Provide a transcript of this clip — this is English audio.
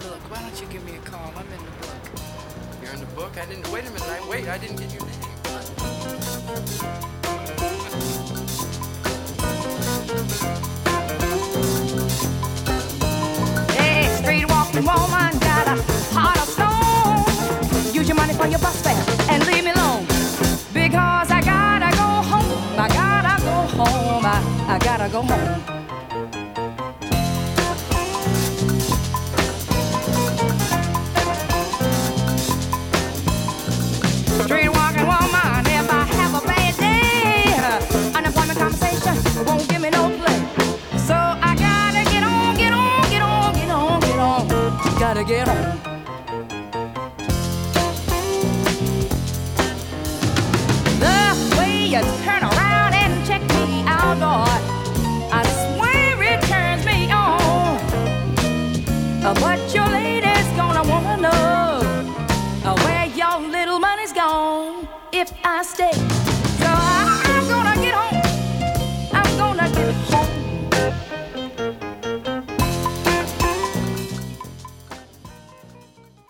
Look, why don't you give me a call? I'm in the book. You're in the book? I didn't. Wait a minute. I didn't get your name. Hey, street walking woman, got a heart of stone. Use your money for your bus fare and leave me alone. Because I gotta go home. I gotta go home. I gotta go home. Street walking woman, if I have a bad day, unemployment compensation won't give me no play. So I gotta get on, get on, get on, get on, get on. Gotta get on. The way you turn around and check me out, Lord, I swear it turns me on. But your lady's gonna wanna know where your little money's gone if I stay.